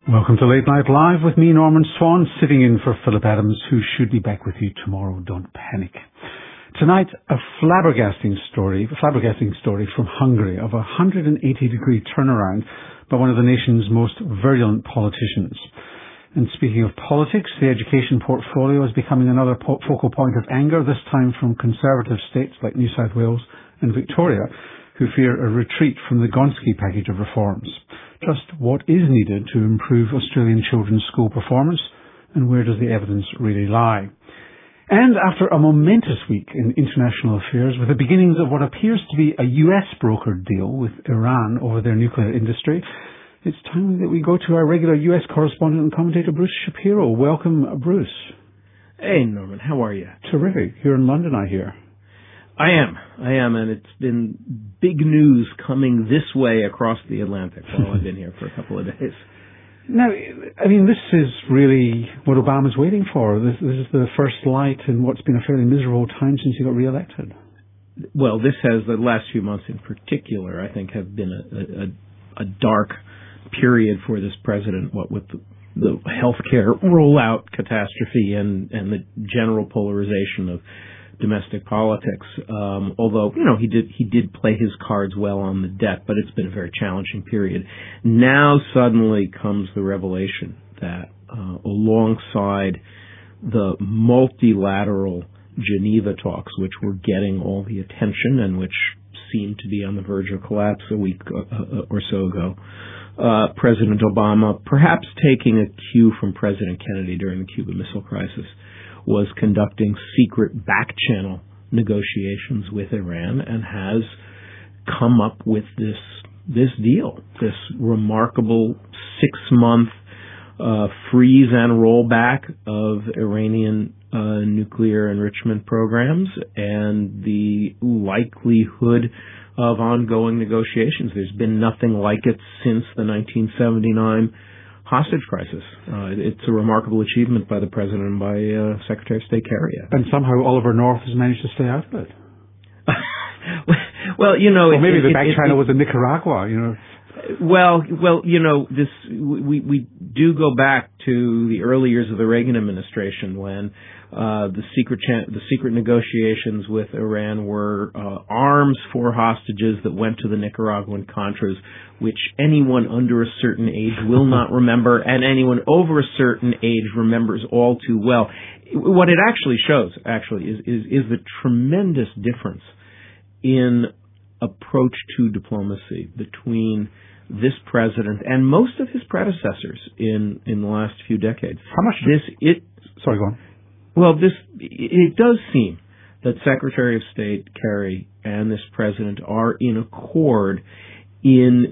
Welcome to Late Night Live with me, Norman Swan, sitting in for Philip Adams, who should be back with you tomorrow. Don't panic. Tonight, a flabbergasting story from Hungary of a 180-degree turnaround by one of the nation's most virulent politicians. And speaking of politics, the education portfolio is becoming another focal point of anger, this time from conservative states like New South Wales and Victoria, who fear a retreat from the Gonski package of reforms. Just what is needed to improve Australian children's school performance, and where does the evidence really lie? And after a momentous week in international affairs, with the beginnings of what appears to be a US brokered deal with Iran over their nuclear industry, it's time that we go to our regular US correspondent and commentator, Bruce Shapiro. Welcome, Bruce. Hey, Norman. How are you? Terrific. You're in London, I hear. I am, and it's been big news coming this way across the Atlantic while I've been here for a couple of days. Now, I mean, this is really what Obama's waiting for. This is the first light in what's been a fairly miserable time since he got reelected. Well, the last few months in particular, I think, have been a dark period for this president, what with the healthcare rollout catastrophe and the general polarization of domestic politics. Although, he did play his cards well on the debt, but it's been a very challenging period. Now suddenly comes the revelation that alongside the multilateral Geneva talks, which were getting all the attention and which seemed to be on the verge of collapse a week or so ago, President Obama, perhaps taking a cue from President Kennedy during the Cuban Missile Crisis, was conducting secret back-channel negotiations with Iran and has come up with this deal, this remarkable 6-month freeze and rollback of Iranian nuclear enrichment programs and the likelihood of ongoing negotiations. There's been nothing like it since the 1979 hostage crisis. It's a remarkable achievement by the president and by Secretary of State Kerry. And somehow Oliver North has managed to stay out of it. Well, or maybe the back channel was in Nicaragua, Well, we do go back to the early years of the Reagan administration when the secret negotiations with Iran were arms for hostages that went to the Nicaraguan Contras, which anyone under a certain age will not remember, and anyone over a certain age remembers all too well. What it actually shows, is the tremendous difference in approach to diplomacy between this president and most of his predecessors in the last few decades. How much? Sorry, go on. Well, it does seem that Secretary of State Kerry and this president are in accord in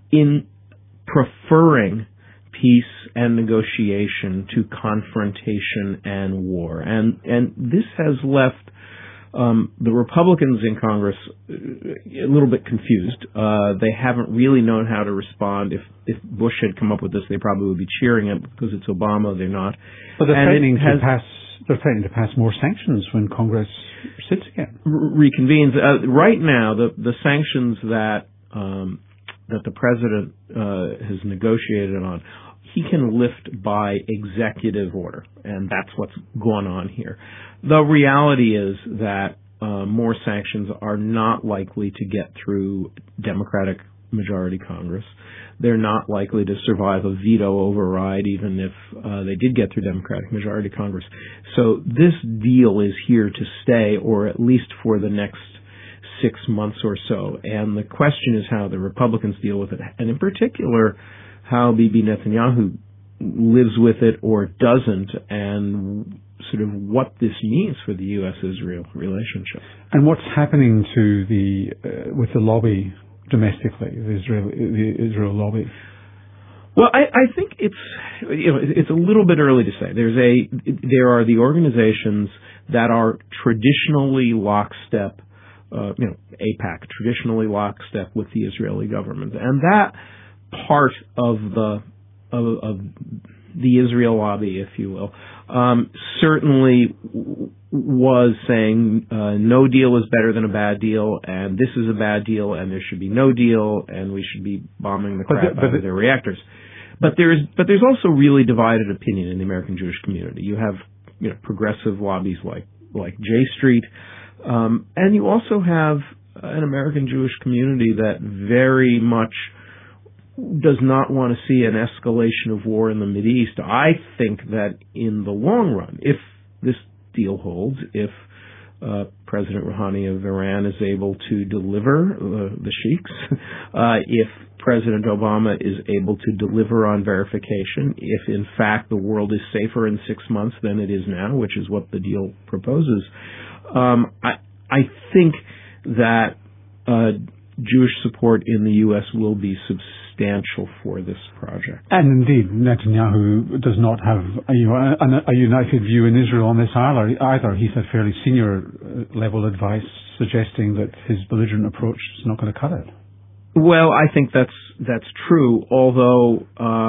preferring peace and negotiation to confrontation and war, and this has left the Republicans in Congress a little bit confused. They haven't really known how to respond. If Bush had come up with this, they probably would be cheering it because it's Obama. They're not. But they're threatening to pass more sanctions when Congress sits again. Reconvenes. Right now, the sanctions that the president has negotiated on, he can lift by executive order, and that's what's going on here. The reality is that more sanctions are not likely to get through Democratic majority Congress. They're not likely to survive a veto override, even if they did get through Democratic majority Congress. So this deal is here to stay, or at least for the next 6 months or so. And the question is how the Republicans deal with it, and in particular, how Bibi Netanyahu lives with it or doesn't, and sort of what this means for the U.S.-Israel relationship. And what's happening to with the lobby domestically, the Israel lobby? Well, I think it's a little bit early to say. There are the organizations that are traditionally lockstep, AIPAC, traditionally lockstep with the Israeli government, and that part of the Israel lobby, if you will, certainly was saying no deal is better than a bad deal, and this is a bad deal, and there should be no deal, and we should be bombing the crap out of their reactors. But there's also really divided opinion in the American Jewish community. You have progressive lobbies like J Street, and you also have an American Jewish community that very much does not want to see an escalation of war in the Mideast. I think that in the long run, if this deal holds, if President Rouhani of Iran is able to deliver the sheiks, if President Obama is able to deliver on verification, if in fact the world is safer in 6 months than it is now, which is what the deal proposes, I think that Jewish support in the U.S. will be substantial for this project. And indeed, Netanyahu does not have a united view in Israel on this either. He's had fairly senior level advice suggesting that his belligerent approach is not going to cut it. Well, I think that's true, although,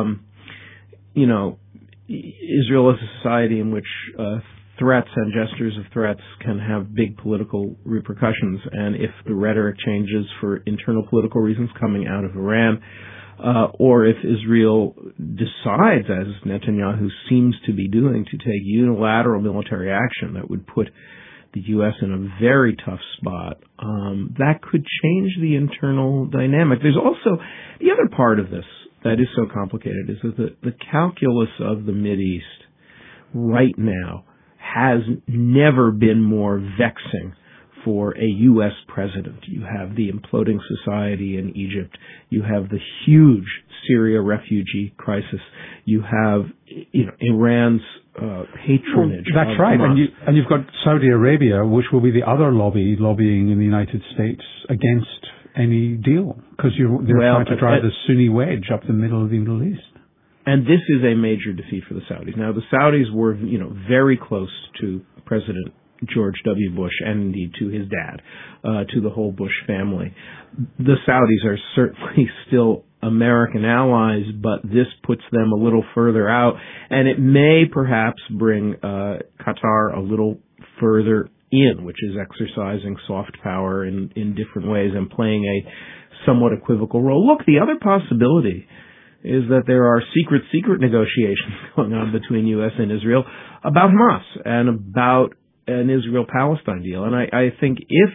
Israel is a society in which threats and gestures of threats can have big political repercussions, and if the rhetoric changes for internal political reasons coming out of Iran, or if Israel decides, as Netanyahu seems to be doing, to take unilateral military action that would put the U.S. in a very tough spot, that could change the internal dynamic. There's also the other part of this that is so complicated, is that the calculus of the Mideast right now has never been more vexing for a U.S. president. You have the imploding society in Egypt. You have the huge Syria refugee crisis. You have, Iran's patronage. Well, that's right. And you've got Saudi Arabia, which will be the other lobbying in the United States against any deal, because they're trying to drive the Sunni wedge up the middle of the Middle East. And this is a major defeat for the Saudis. Now, the Saudis were, very close to President George W. Bush and indeed to his dad, to the whole Bush family. The Saudis are certainly still American allies, but this puts them a little further out, and it may perhaps bring Qatar a little further in, which is exercising soft power in different ways and playing a somewhat equivocal role. Look, the other possibility is that there are secret negotiations going on between U.S. and Israel about Hamas and about an Israel-Palestine deal. And I think if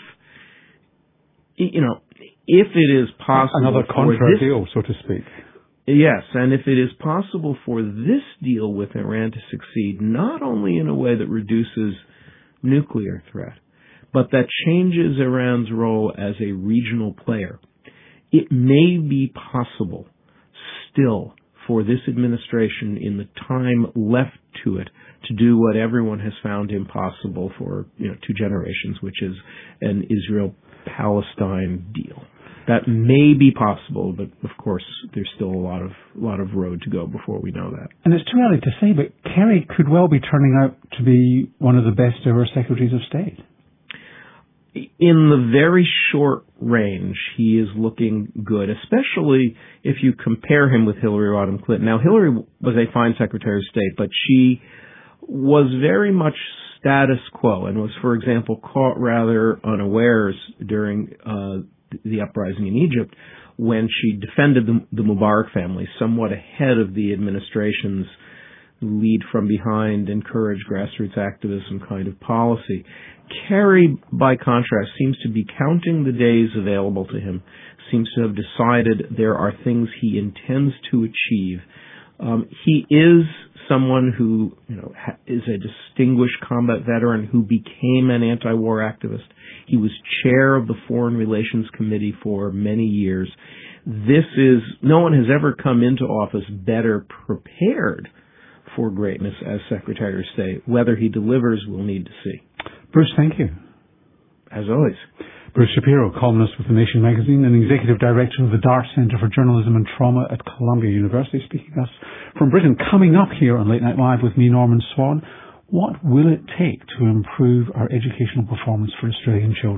it is possible... Another contra deal, so to speak. Yes, and if it is possible for this deal with Iran to succeed, not only in a way that reduces nuclear threat, but that changes Iran's role as a regional player, it may be possible still for this administration in the time left to it to do what everyone has found impossible for 2 generations, which is an Israel-Palestine deal. That may be possible, but of course there's still a lot of road to go before we know that. And it's too early to say, but Kerry could well be turning out to be one of the best ever secretaries of state. In the very short range, he is looking good, especially if you compare him with Hillary Rodham Clinton. Now, Hillary was a fine Secretary of State, but she was very much status quo and was, for example, caught rather unawares during the uprising in Egypt when she defended the Mubarak family somewhat ahead of the administration's lead from behind, encourage grassroots activism kind of policy. Kerry, by contrast, seems to be counting the days available to him, seems to have decided there are things he intends to achieve. He is someone who is a distinguished combat veteran who became an anti-war activist. He was chair of the Foreign Relations Committee for many years. No one has ever come into office better prepared for greatness as Secretary of State. Whether he delivers, we'll need to see. Bruce, thank you. As always. Bruce Shapiro, columnist with The Nation magazine and Executive Director of the Dart Centre for Journalism and Trauma at Columbia University, speaking to us from Britain. Coming up here on Late Night Live with me, Norman Swan, what will it take to improve our educational performance for Australian children?